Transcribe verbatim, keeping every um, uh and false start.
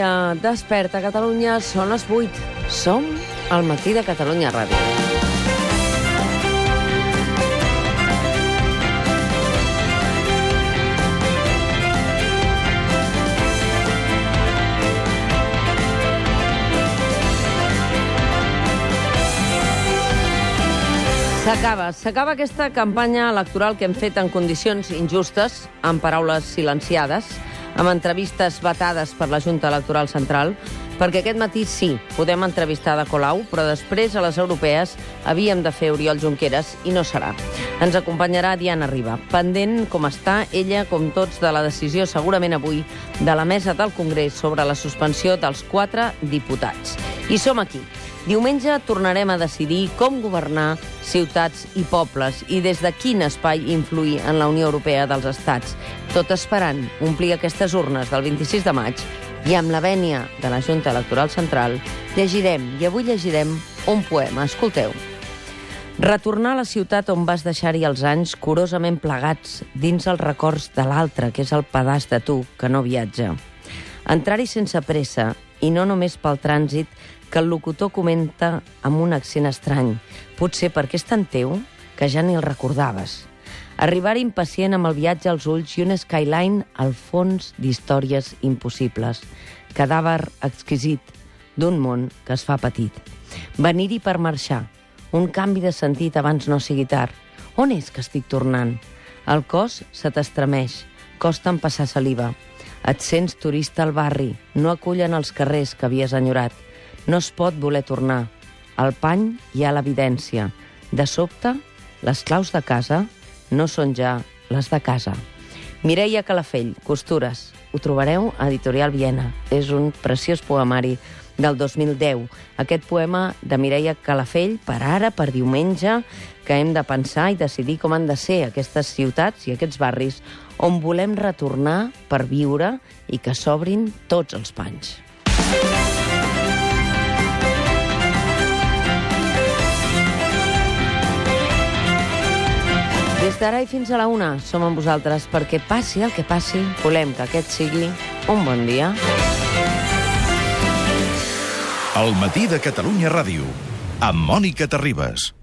dia. Desperta Catalunya, són les vuit. Som al matí de Catalunya Ràdio. S'acaba, s'acaba aquesta campanya electoral que hem fet en condicions injustes, amb paraules silenciades, amb entrevistes vetades per la Junta Electoral Central, perquè aquest matí sí, podem entrevistar de Colau, però després a les europees havíem de fer Oriol Junqueras i no serà. Ens acompanyarà Diana Riba, pendent com està ella, com tots, de la decisió segurament avui de la mesa del Congrés sobre la suspensió dels quatre diputats. I som aquí. Diumenge tornarem a decidir com governar ciutats i pobles i des de quin espai influir en la Unió Europea dels Estats, tot esperant omplir aquestes urnes del vint-i-sis de maig i amb la vènia de la Junta Electoral Central llegirem, i avui llegirem, un poema. Escolteu. Retornar a la ciutat on vas deixar-hi els anys curosament plegats dins els records de l'altre, que és el pedaç de tu que no viatja. Entrar-hi sense pressa, i no només pel trànsit, que el locutor comenta amb un accent estrany, potser perquè és tan teu que ja ni el recordaves. Arribar impacient amb el viatge als ulls i un skyline al fons d'històries impossibles. Cadàver exquisit d'un món que es fa petit. Venir-hi per marxar. Un canvi de sentit abans no sigui tard. On és que estic tornant? El cos se t'estremeix. Costa en passar saliva. Et sents turista al barri. No acullen els carrers que havies enyorat. No es pot voler tornar. Al pany hi ha l'evidència. De sobte, les claus de casa no són ja les de casa. Mireia Calafell, Costures. Ho trobareu a Editorial Viena. És un preciós poemari del dos mil deu. Aquest poema de Mireia Calafell, per ara, per diumenge, que hem de pensar i decidir com han de ser aquestes ciutats i aquests barris on volem retornar per viure i que s'obrin tots els panys. Des d'ara i fins a la una som amb vosaltres perquè passi el que passi, volem que aquest sigui un bon dia. El matí de Catalunya Ràdio, amb Mònica Terribas.